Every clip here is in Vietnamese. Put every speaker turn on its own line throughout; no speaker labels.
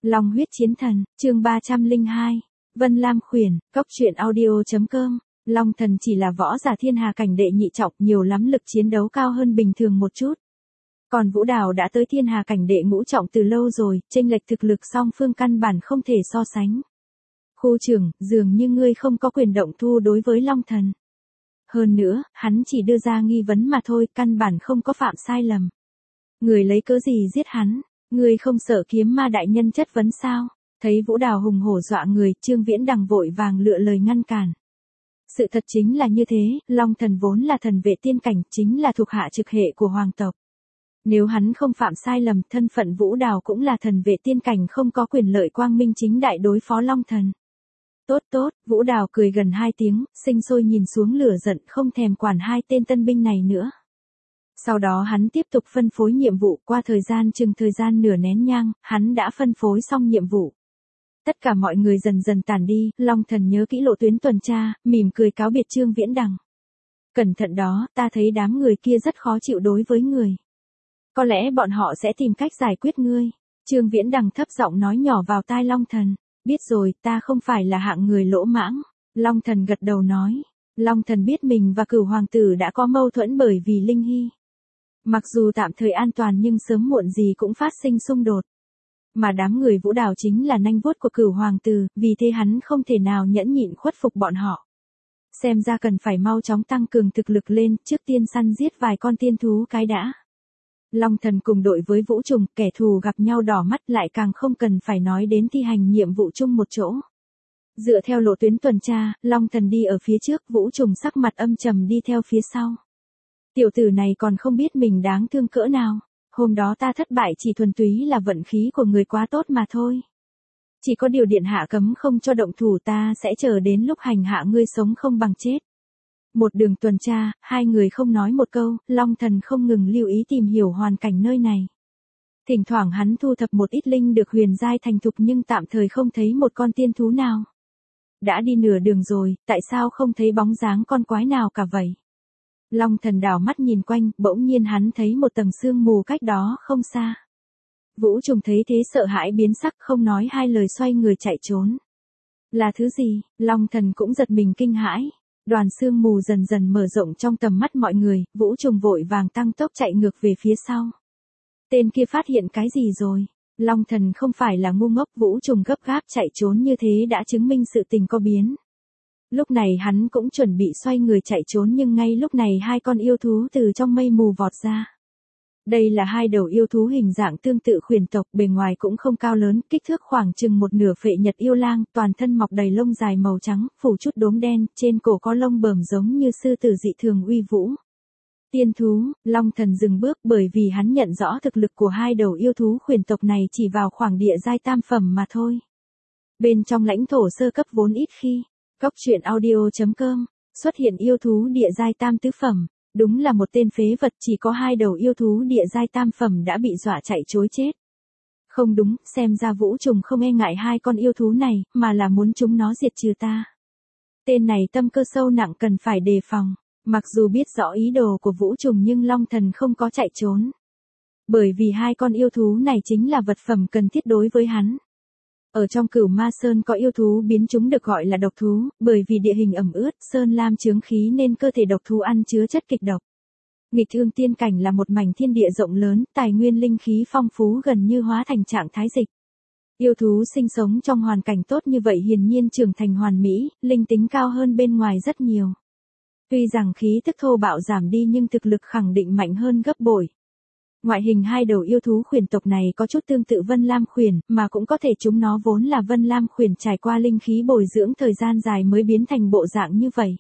Long huyết chiến thần, chương 302. Vân Lam Khuyển, Cốc truyện audio.com. Long thần chỉ là võ giả thiên hà cảnh đệ nhị trọng, nhiều lắm lực chiến đấu cao hơn bình thường một chút. Còn Vũ Đào đã tới thiên hà cảnh đệ ngũ trọng từ lâu rồi, chênh lệch thực lực song phương căn bản không thể so sánh. Khu trưởng, dường như ngươi không có quyền động thu đối với Long thần. Hơn nữa, hắn chỉ đưa ra nghi vấn mà thôi, căn bản không có phạm sai lầm. Người lấy cớ gì giết hắn? Ngươi không sợ kiếm ma đại nhân chất vấn sao? Thấy Vũ Đào hùng hổ dọa người, Trương Viễn Đằng vội vàng lựa lời ngăn cản. Sự thật chính là như thế, Long thần vốn là thần vệ tiên cảnh, chính là thuộc hạ trực hệ của hoàng tộc. Nếu hắn không phạm sai lầm, thân phận Vũ Đào cũng là thần vệ tiên cảnh, không có quyền lợi quang minh chính đại đối phó Long thần. Tốt tốt, Vũ Đào cười gần 2 tiếng, sinh sôi nhìn xuống lửa giận, không thèm quản 2 tên tân binh này nữa. Sau đó hắn tiếp tục phân phối nhiệm vụ, qua thời gian nửa nén nhang, hắn đã phân phối xong nhiệm vụ. Tất cả mọi người dần dần tản đi, Long thần nhớ kỹ lộ tuyến tuần tra, mỉm cười cáo biệt Trương Viễn Đằng. Cẩn thận đó, ta thấy đám người kia rất khó chịu đối với người. Có lẽ bọn họ sẽ tìm cách giải quyết ngươi. Trương Viễn Đằng thấp giọng nói nhỏ vào tai Long thần. Biết rồi, ta không phải là hạng người lỗ mãng. Long thần gật đầu nói. Long thần biết mình và Cửu hoàng tử đã có mâu thuẫn bởi vì Linh Hy. Mặc dù tạm thời an toàn nhưng sớm muộn gì cũng phát sinh xung đột. Mà đám người Vũ Đào chính là nanh vuốt của Cửu hoàng tử, vì thế hắn không thể nào nhẫn nhịn khuất phục bọn họ. Xem ra cần phải mau chóng tăng cường thực lực lên, trước tiên săn giết vài con tiên thú cái đã. Long thần cùng đội với Vũ Trùng, kẻ thù gặp nhau đỏ mắt, lại càng không cần phải nói đến thi hành nhiệm vụ chung một chỗ. Dựa theo lộ tuyến tuần tra, Long thần đi ở phía trước, Vũ Trùng sắc mặt âm trầm đi theo phía sau. Tiểu tử này còn không biết mình đáng thương cỡ nào. Hôm đó ta thất bại chỉ thuần túy là vận khí của người quá tốt mà thôi. Chỉ có điều điện hạ cấm không cho động thủ, ta sẽ chờ đến lúc hành hạ ngươi sống không bằng chết. Một đường tuần tra, 2 người không nói một câu, Long thần không ngừng lưu ý tìm hiểu hoàn cảnh nơi này. Thỉnh thoảng hắn thu thập một ít linh được huyền giai thành thục nhưng tạm thời không thấy một con tiên thú nào. Đã đi nửa đường rồi, tại sao không thấy bóng dáng con quái nào cả vậy? Long thần đảo mắt nhìn quanh, bỗng nhiên hắn thấy một tầng sương mù cách đó không xa. Vũ Trùng thấy thế sợ hãi biến sắc, không nói 2 lời xoay người chạy trốn. Là thứ gì? Long thần cũng giật mình kinh hãi. Đoàn sương mù dần dần mở rộng trong tầm mắt mọi người, Vũ Trùng vội vàng tăng tốc chạy ngược về phía sau. Tên kia phát hiện cái gì rồi? Long thần không phải là ngu ngốc, Vũ Trùng gấp gáp chạy trốn như thế đã chứng minh sự tình có biến. Lúc này hắn cũng chuẩn bị xoay người chạy trốn nhưng ngay lúc này 2 con yêu thú từ trong mây mù vọt ra. Đây là 2 đầu yêu thú hình dạng tương tự khuyển tộc, bề ngoài cũng không cao lớn, kích thước khoảng chừng một nửa phệ nhật yêu lang, toàn thân mọc đầy lông dài màu trắng, phủ chút đốm đen, trên cổ có lông bờm giống như sư tử dị thường uy vũ. Tiên thú, Long thần dừng bước bởi vì hắn nhận rõ thực lực của 2 đầu yêu thú khuyển tộc này chỉ vào khoảng địa giai tam phẩm mà thôi. Bên trong lãnh thổ sơ cấp vốn ít khi. Cốc truyện audio.com, xuất hiện yêu thú địa giai tam tứ phẩm, đúng là một tên phế vật, chỉ có 2 đầu yêu thú địa giai tam phẩm đã bị dọa chạy trối chết. Không đúng, xem ra Vũ Trùng không e ngại 2 con yêu thú này, mà là muốn chúng nó diệt trừ ta. Tên này tâm cơ sâu nặng cần phải đề phòng, mặc dù biết rõ ý đồ của Vũ Trùng nhưng Long thần không có chạy trốn. Bởi vì 2 con yêu thú này chính là vật phẩm cần thiết đối với hắn. Ở trong Cửu Ma Sơn có yêu thú biến chúng được gọi là độc thú, bởi vì địa hình ẩm ướt, sơn lam chướng khí nên cơ thể độc thú ăn chứa chất kịch độc. Nghịch Thương tiên cảnh là một mảnh thiên địa rộng lớn, tài nguyên linh khí phong phú gần như hóa thành trạng thái dịch. Yêu thú sinh sống trong hoàn cảnh tốt như vậy hiển nhiên trưởng thành hoàn mỹ, linh tính cao hơn bên ngoài rất nhiều. Tuy rằng khí tức thô bạo giảm đi nhưng thực lực khẳng định mạnh hơn gấp bội. Ngoại hình 2 đầu yêu thú khuyển tộc này có chút tương tự Vân Lam Khuyển, mà cũng có thể chúng nó vốn là Vân Lam Khuyển trải qua linh khí bồi dưỡng thời gian dài mới biến thành bộ dạng như vậy.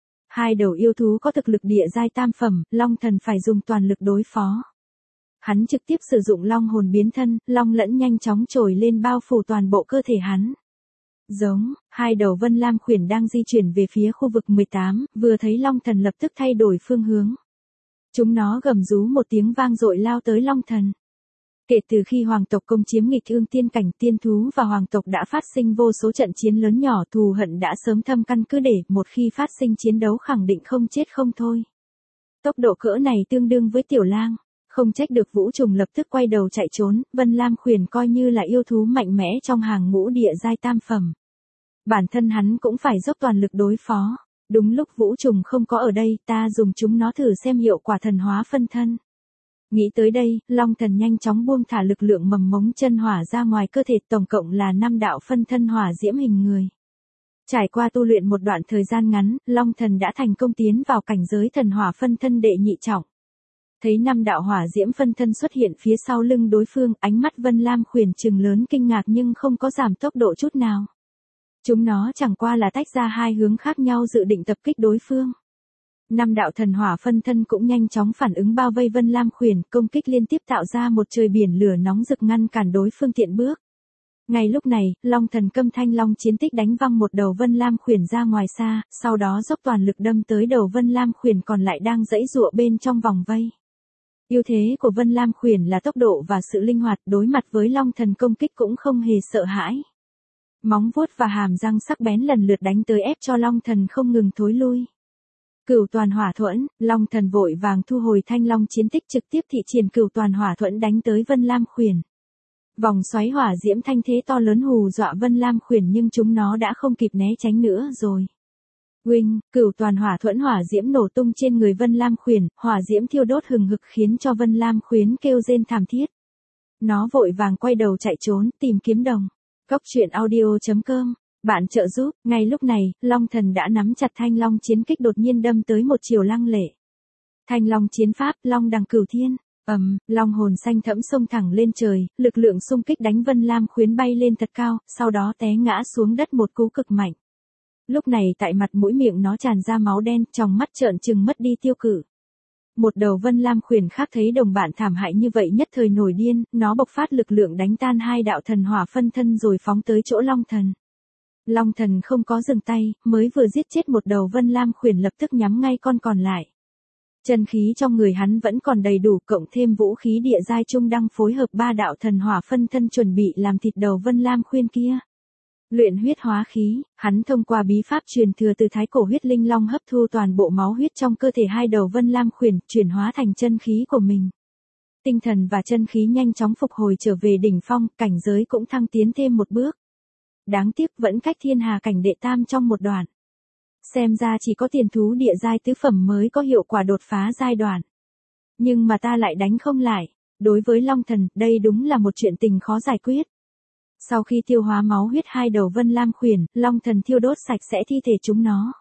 2 đầu yêu thú có thực lực địa giai tam phẩm, Long thần phải dùng toàn lực đối phó. Hắn trực tiếp sử dụng long hồn biến thân, long lẫn nhanh chóng trồi lên bao phủ toàn bộ cơ thể hắn. Giống, 2 đầu Vân Lam Khuyển đang di chuyển về phía khu vực 18, vừa thấy Long thần lập tức thay đổi phương hướng. Chúng nó gầm rú một tiếng vang dội lao tới Long thần. Kể từ khi hoàng tộc công chiếm Nghịch Thương tiên cảnh, tiên thú và hoàng tộc đã phát sinh vô số trận chiến lớn nhỏ, thù hận đã sớm thâm căn cứ để một khi phát sinh chiến đấu khẳng định không chết không thôi. Tốc độ cỡ này tương đương với tiểu lang. Không trách được Vũ Trùng lập tức quay đầu chạy trốn, Vân Lam Khuyển coi như là yêu thú mạnh mẽ trong hàng ngũ địa giai tam phẩm. Bản thân hắn cũng phải dốc toàn lực đối phó. Đúng lúc Vũ Trùng không có ở đây, ta dùng chúng nó thử xem hiệu quả thần hóa phân thân. Nghĩ tới đây, Long Thần nhanh chóng buông thả lực lượng mầm mống chân hỏa ra ngoài cơ thể, tổng cộng là 5 đạo phân thân hỏa diễm hình người. Trải qua tu luyện một đoạn thời gian ngắn, Long Thần đã thành công tiến vào cảnh giới thần hỏa phân thân đệ nhị trọng. Thấy 5 đạo hỏa diễm phân thân xuất hiện phía sau lưng đối phương, ánh mắt Vân Lam Khuyển trừng lớn kinh ngạc nhưng không có giảm tốc độ chút nào. Chúng nó chẳng qua là tách ra hai hướng khác nhau dự định tập kích đối phương. 5 đạo thần hỏa phân thân cũng nhanh chóng phản ứng bao vây Vân Lam Khuyển, công kích liên tiếp tạo ra một trời biển lửa nóng rực ngăn cản đối phương tiện bước. Ngay lúc này, Long Thần Câm Thanh Long chiến tích đánh văng một đầu Vân Lam Khuyển ra ngoài xa, sau đó dốc toàn lực đâm tới đầu Vân Lam Khuyển còn lại đang giãy giụa bên trong vòng vây. Ưu thế của Vân Lam Khuyển là tốc độ và sự linh hoạt, đối mặt với Long Thần công kích cũng không hề sợ hãi. Móng vuốt và hàm răng sắc bén lần lượt đánh tới ép cho Long Thần không ngừng thối lui. Cửu toàn hỏa thuẫn, Long Thần vội vàng thu hồi Thanh Long chiến tích trực tiếp thị triển cửu toàn hỏa thuẫn đánh tới Vân Lam Khuyển. Vòng xoáy hỏa diễm thanh thế to lớn hù dọa Vân Lam Khuyển nhưng chúng nó đã không kịp né tránh nữa rồi. Uỳnh, cửu toàn hỏa thuẫn hỏa diễm nổ tung trên người Vân Lam Khuyển, hỏa diễm thiêu đốt hừng hực khiến cho Vân Lam Khuyển kêu rên thảm thiết. Nó vội vàng quay đầu chạy trốn, tìm kiếm đồng. Cốc truyện audio.com, bạn trợ giúp. Ngay lúc này, Long Thần đã nắm chặt Thanh Long chiến kích đột nhiên đâm tới một chiều lăng lệ. Thanh Long chiến pháp, Long đằng cửu thiên. Long hồn xanh thẫm xông thẳng lên trời, lực lượng xung kích đánh Vân Lam Khuyến bay lên thật cao, sau đó té ngã xuống đất một cú cực mạnh. Lúc này tại mặt mũi miệng nó tràn ra máu đen, trong mắt trợn trừng mất đi tiêu cự. Một đầu Vân Lam Khuyển khác thấy đồng bạn thảm hại như vậy nhất thời nổi điên, nó bộc phát lực lượng đánh tan 2 đạo thần hỏa phân thân rồi phóng tới chỗ Long Thần. Long Thần không có dừng tay, mới vừa giết chết một đầu Vân Lam Khuyển lập tức nhắm ngay con còn lại. Chân khí trong người hắn vẫn còn đầy đủ, cộng thêm vũ khí địa giai trung đăng phối hợp 3 đạo thần hỏa phân thân chuẩn bị làm thịt đầu Vân Lam Khuyển kia. Luyện huyết hóa khí, hắn thông qua bí pháp truyền thừa từ thái cổ huyết linh long hấp thu toàn bộ máu huyết trong cơ thể 2 đầu Vân Lam Khuyển, chuyển hóa thành chân khí của mình. Tinh thần và chân khí nhanh chóng phục hồi trở về đỉnh phong, cảnh giới cũng thăng tiến thêm một bước. Đáng tiếc vẫn cách thiên hà cảnh đệ tam trong một đoạn. Xem ra chỉ có tiền thú địa giai tứ phẩm mới có hiệu quả đột phá giai đoạn. Nhưng mà ta lại đánh không lại. Đối với Long Thần, đây đúng là một chuyện tình khó giải quyết. Sau khi tiêu hóa máu huyết 2 đầu Vân Lam Khuyển, Long Thần thiêu đốt sạch sẽ thi thể chúng nó.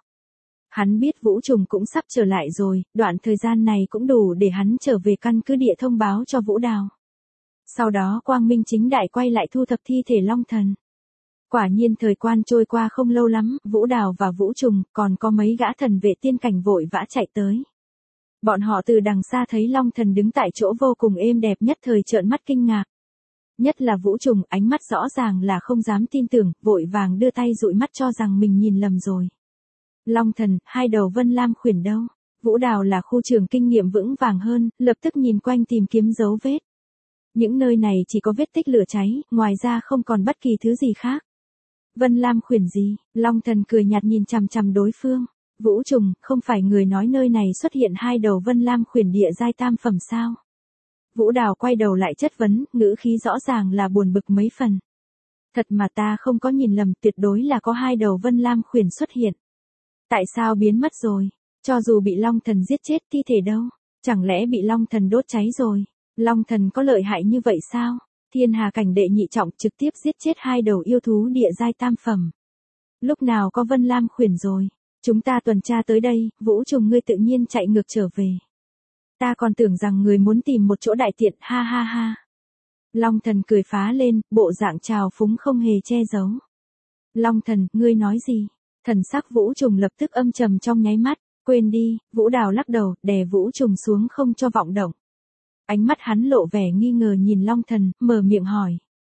Hắn biết Vũ Trùng cũng sắp trở lại rồi, đoạn thời gian này cũng đủ để hắn trở về căn cứ địa thông báo cho Vũ Đào. Sau đó quang minh chính đại quay lại thu thập thi thể Long Thần. Quả nhiên thời quan trôi qua không lâu lắm, Vũ Đào và Vũ Trùng, còn có mấy gã thần vệ tiên cảnh vội vã chạy tới. Bọn họ từ đằng xa thấy Long Thần đứng tại chỗ vô cùng êm đẹp nhất thời trợn mắt kinh ngạc. Nhất là Vũ Trùng, ánh mắt rõ ràng là không dám tin tưởng, vội vàng đưa tay dụi mắt cho rằng mình nhìn lầm rồi. Long Thần, 2 đầu Vân Lam Khuyển đâu? Vũ Đào là khu trường kinh nghiệm vững vàng hơn, lập tức nhìn quanh tìm kiếm dấu vết. Những nơi này chỉ có vết tích lửa cháy, ngoài ra không còn bất kỳ thứ gì khác. Vân Lam Khuyển gì? Long Thần cười nhạt nhìn chằm chằm đối phương. Vũ Trùng, không phải người nói nơi này xuất hiện 2 đầu Vân Lam Khuyển địa giai tam phẩm sao? Vũ Đào quay đầu lại chất vấn, ngữ khí rõ ràng là buồn bực mấy phần. Thật mà ta không có nhìn lầm, tuyệt đối là có 2 đầu Vân Lam Khuyển xuất hiện. Tại sao biến mất rồi? Cho dù bị Long Thần giết chết, thi thể đâu? Chẳng lẽ bị Long Thần đốt cháy rồi? Long Thần có lợi hại như vậy sao? Thiên hà cảnh đệ nhị trọng trực tiếp giết chết 2 đầu yêu thú địa giai tam phẩm. Lúc nào có Vân Lam Khuyển rồi? Chúng ta tuần tra tới đây, Vũ Trùng ngươi tự nhiên chạy ngược trở về. Ta còn tưởng rằng người muốn tìm một chỗ đại tiện, ha ha ha. Long Thần cười phá lên, bộ dạng trào phúng không hề che giấu. Long Thần, ngươi nói gì? Thần sắc Vũ Trùng lập tức âm trầm trong nháy mắt, quên đi, Vũ Đào lắc đầu, đè Vũ Trùng xuống không cho vọng động. Ánh mắt hắn lộ vẻ nghi ngờ nhìn Long Thần, mở miệng hỏi.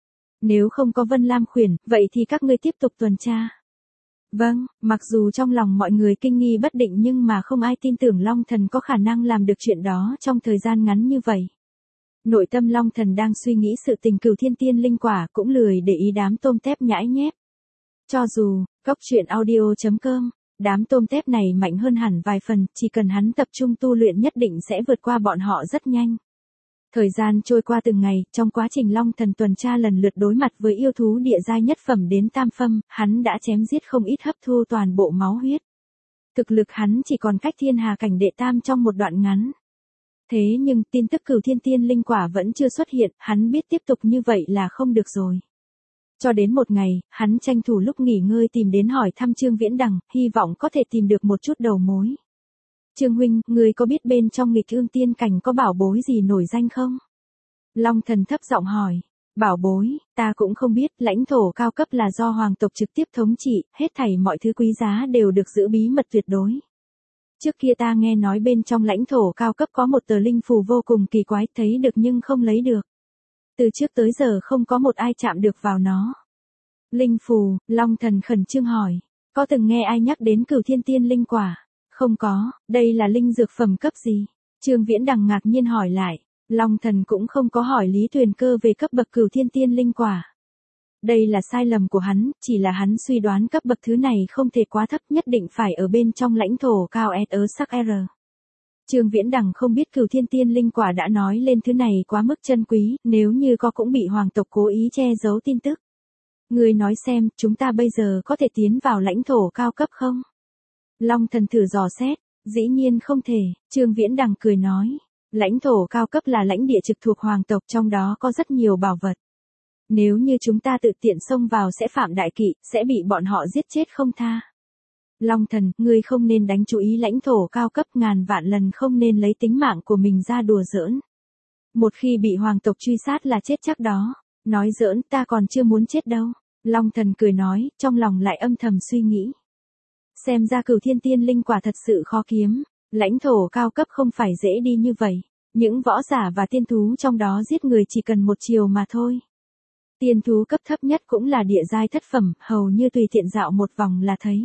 Nếu không có Vân Lam Khuyển, vậy thì các ngươi tiếp tục tuần tra. Vâng, mặc dù trong lòng mọi người kinh nghi bất định nhưng mà không ai tin tưởng Long Thần có khả năng làm được chuyện đó trong thời gian ngắn như vậy. Nội tâm Long Thần đang suy nghĩ sự tình Cửu Thiên Tiên linh quả cũng lười để ý đám tôm tép nhãi nhép. Cho dù, cốc truyện audio.com, đám tôm tép này mạnh hơn hẳn vài phần, chỉ cần hắn tập trung tu luyện nhất định sẽ vượt qua bọn họ rất nhanh. Thời gian trôi qua từng ngày, trong quá trình Long Thần tuần tra lần lượt đối mặt với yêu thú địa giai nhất phẩm đến tam phẩm, hắn đã chém giết không ít, hấp thu toàn bộ máu huyết. Thực lực hắn chỉ còn cách thiên hà cảnh đệ tam trong một đoạn ngắn. Thế nhưng tin tức Cửu Thiên Tiên Linh Quả vẫn chưa xuất hiện, hắn biết tiếp tục như vậy là không được rồi. Cho đến một ngày, hắn tranh thủ lúc nghỉ ngơi tìm đến hỏi thăm Trương Viễn Đằng, hy vọng có thể tìm được một chút đầu mối. Trương huynh, người có biết bên trong Nghịch Ương Tiên Cảnh có bảo bối gì nổi danh không? Long Thần thấp giọng hỏi. Bảo bối, ta cũng không biết, lãnh thổ cao cấp là do hoàng tộc trực tiếp thống trị, hết thảy mọi thứ quý giá đều được giữ bí mật tuyệt đối. Trước kia ta nghe nói bên trong lãnh thổ cao cấp có một tờ linh phù vô cùng kỳ quái, thấy được nhưng không lấy được. Từ trước tới giờ không có một ai chạm được vào nó. Linh phù, Long Thần khẩn trương hỏi. Có từng nghe ai nhắc đến Cửu Thiên Tiên Linh Quả? Không có, đây là linh dược phẩm cấp gì? Trương Viễn Đằng ngạc nhiên hỏi lại. Long Thần cũng không có hỏi Lý Tuyền Cơ về cấp bậc Cửu Thiên Tiên Linh Quả. Đây là sai lầm của hắn, chỉ là hắn suy đoán cấp bậc thứ này không thể quá thấp, nhất định phải ở bên trong lãnh thổ cao ở sắc R. Trương Viễn Đằng không biết Cửu Thiên Tiên Linh Quả đã nói lên thứ này quá mức chân quý, nếu như có cũng bị hoàng tộc cố ý che giấu tin tức. Người nói xem, chúng ta bây giờ có thể tiến vào lãnh thổ cao cấp không? Long Thần thử dò xét, dĩ nhiên không thể, Trương Viễn Đằng cười nói. Lãnh thổ cao cấp là lãnh địa trực thuộc hoàng tộc, trong đó có rất nhiều bảo vật. Nếu như chúng ta tự tiện xông vào sẽ phạm đại kỵ, sẽ bị bọn họ giết chết không tha. Long Thần, ngươi không nên đánh chú ý lãnh thổ cao cấp, ngàn vạn lần không nên lấy tính mạng của mình ra đùa giỡn. Một khi bị hoàng tộc truy sát là chết chắc đó. Nói giỡn, ta còn chưa muốn chết đâu. Long Thần cười nói, trong lòng lại âm thầm suy nghĩ. Xem ra Cửu Thiên Tiên Linh Quả thật sự khó kiếm. Lãnh thổ cao cấp không phải dễ đi như vậy. Những võ giả và tiên thú trong đó giết người chỉ cần một chiều mà thôi. Tiên thú cấp thấp nhất cũng là địa giai thất phẩm, hầu như tùy tiện dạo một vòng là thấy.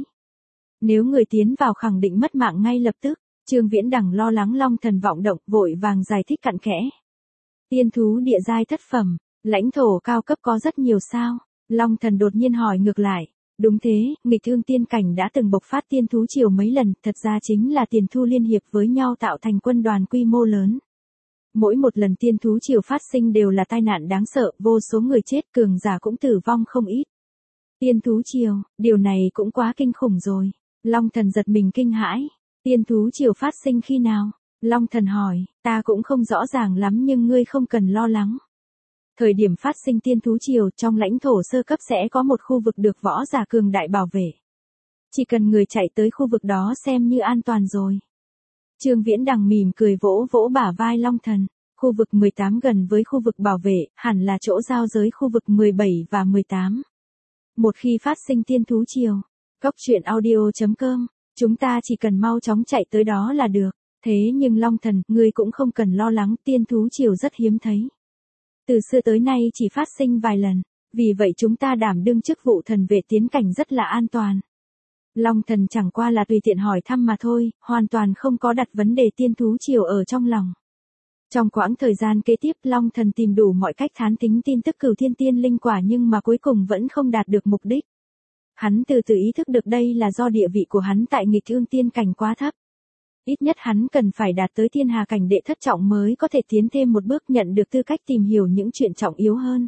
Nếu người tiến vào khẳng định mất mạng ngay lập tức. Trương Viễn Đằng lo lắng Long Thần vọng động, vội vàng giải thích cặn kẽ. Tiên thú địa giai thất phẩm, lãnh thổ cao cấp có rất nhiều sao? Long Thần đột nhiên hỏi ngược lại. Đúng thế, Nghịch Ương Tiên Cảnh đã từng bộc phát tiên thú triều mấy lần, thật ra chính là tiền thu liên hiệp với nhau tạo thành quân đoàn quy mô lớn. Mỗi một lần tiên thú triều phát sinh đều là tai nạn đáng sợ, vô số người chết, cường giả cũng tử vong không ít. Tiên thú triều, điều này cũng quá kinh khủng rồi. Long Thần giật mình kinh hãi. Tiên thú triều phát sinh khi nào? Long Thần hỏi, ta cũng không rõ ràng lắm nhưng ngươi không cần lo lắng. Thời điểm phát sinh tiên thú triều, trong lãnh thổ sơ cấp sẽ có một khu vực được võ giả cường đại bảo vệ. Chỉ cần người chạy tới khu vực đó xem như an toàn rồi. Trương Viễn Đằng mỉm cười vỗ vỗ bả vai Long Thần. Khu vực 18 gần với khu vực bảo vệ, hẳn là chỗ giao giới khu vực 17 và 18. Một khi phát sinh tiên thú triều, coctruyện.audio.com, chúng ta chỉ cần mau chóng chạy tới đó là được. Thế nhưng Long Thần, ngươi cũng không cần lo lắng, tiên thú triều rất hiếm thấy. Từ xưa tới nay chỉ phát sinh vài lần, vì vậy chúng ta đảm đương chức vụ thần vệ tiến cảnh rất là an toàn. Long Thần chẳng qua là tùy tiện hỏi thăm mà thôi, hoàn toàn không có đặt vấn đề tiên thú triều ở trong lòng. Trong quãng thời gian kế tiếp, Long Thần tìm đủ mọi cách thám thính tin tức Cửu Thiên Tiên Linh Quả nhưng mà cuối cùng vẫn không đạt được mục đích. Hắn từ từ ý thức được đây là do địa vị của hắn tại Nghịch Ương Tiên Cảnh quá thấp. Ít nhất hắn cần phải đạt tới thiên hà cảnh đệ thất trọng mới có thể tiến thêm một bước, nhận được tư cách tìm hiểu những chuyện trọng yếu hơn.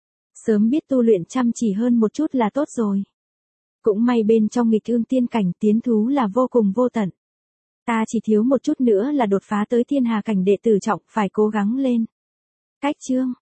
Sớm biết tu luyện chăm chỉ hơn một chút là tốt rồi. Cũng may bên trong Nghịch Ương Tiên Cảnh tiến thú là vô cùng vô tận. Ta chỉ thiếu một chút nữa là đột phá tới thiên hà cảnh đệ tử trọng, phải cố gắng lên. Cách chương